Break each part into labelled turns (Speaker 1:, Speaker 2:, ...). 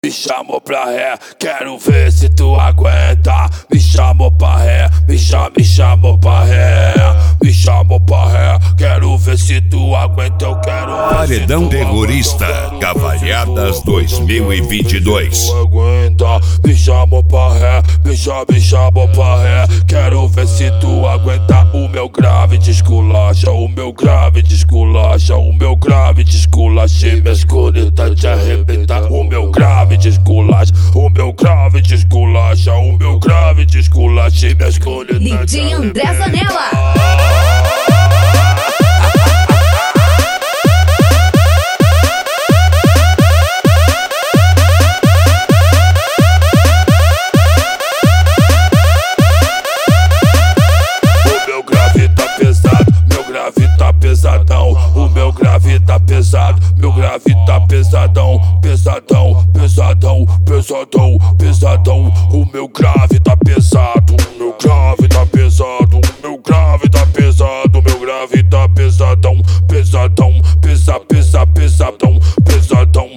Speaker 1: Me chamou pra ré, quero ver se tu aguenta. Me chamou pra ré, me chamou pra ré. Me chamou pra ré, quero ver se tu aguenta. Eu quero ver
Speaker 2: Paredão
Speaker 1: se tu
Speaker 2: Terrorista,
Speaker 1: aguenta.
Speaker 2: Cavalhadas 2022.
Speaker 1: Aguenta, me chamou pra ré, me chamou pra ré. Quero ver se tu aguenta. O meu grave te esculacha, o meu grave te esculacha, o meu grave te esculacha. E minhas colitas te arrebenta. O meu grave te esculacha, o meu grave te esculacha, o meu grave te esculacha. E minhas colitas te arrebenta.
Speaker 3: DJ André Zanella.
Speaker 1: Pesadão, o meu grave tá pesado, meu grave tá pesadão, pesadão, pesadão, pesadão, pesadão. O meu grave tá pesado, o meu grave tá pesado, o meu grave tá pesado, meu grave tá pesadão, pesadão, pesadão, pesadão,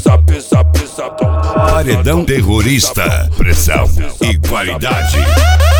Speaker 1: pesadão.
Speaker 2: Paredão Terrorista, pressão e qualidade.